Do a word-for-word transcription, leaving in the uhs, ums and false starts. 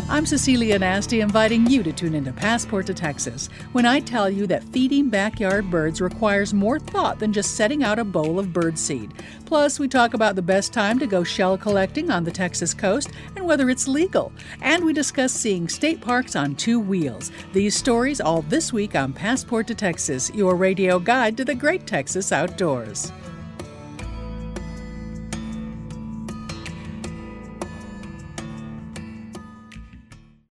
I'm Cecilia Nasty, inviting you to tune into Passport to Texas when I tell you that feeding backyard birds requires more thought than just setting out a bowl of birdseed. Plus, we talk about the best time to go shell collecting on the Texas coast and whether it's legal. And we discuss seeing state parks on two wheels. These stories all this week on Passport to Texas, your radio guide to the great Texas outdoors.